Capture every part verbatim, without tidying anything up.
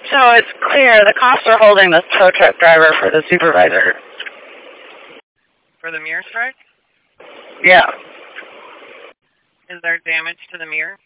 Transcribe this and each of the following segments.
So it's clear the cops are holding the tow truck driver for the supervisor. For the mirror strike? Yeah. Is there damage to the mirror?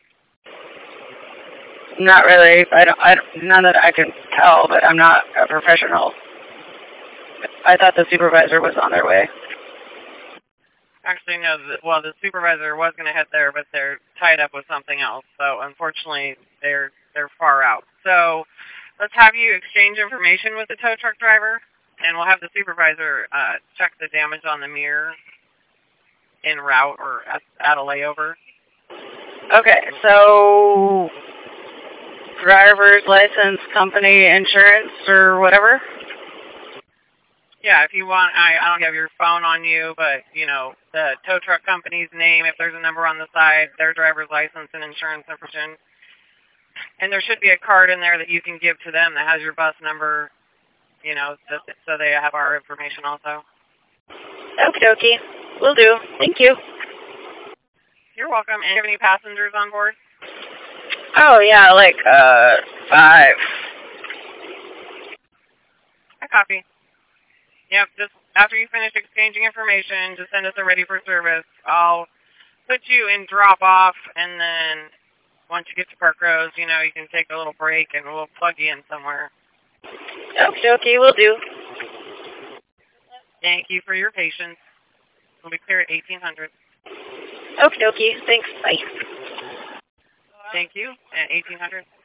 Not really. I don't. I don't, none that I can tell, but I'm not a professional. I thought the supervisor was on their way. Actually, no. The, well, the supervisor was going to head there, but they're tied up with something else. So unfortunately, they're they're far out. So let's have you exchange information with the tow truck driver, and we'll have the supervisor uh, check the damage on the mirror en route or at, at a layover. Okay, so driver's license, company, insurance, or whatever? Yeah, if you want, I, I don't have your phone on you, but, you know, the tow truck company's name, if there's a number on the side, their driver's license and insurance information. And there should be a card in there that you can give to them that has your bus number, you know, so, so they have our information also. Okie dokie. Will do. Thank you. You're welcome. And do you have any passengers on board? Oh, yeah, like, uh, five. I copy. Yep, just after you finish exchanging information, just send us a ready for service. I'll put you in drop off, and then once you get to Park Rose, you know, you can take a little break, and we'll plug you in somewhere. Okie dokie, will do. Thank you for your patience. We'll be clear at eighteen hundred. Okie dokie, thanks, bye. Thank you, at eighteen hundred.